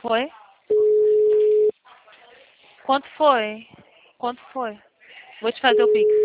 Foi? Quanto foi? Quanto foi? Vou te fazer o Pix.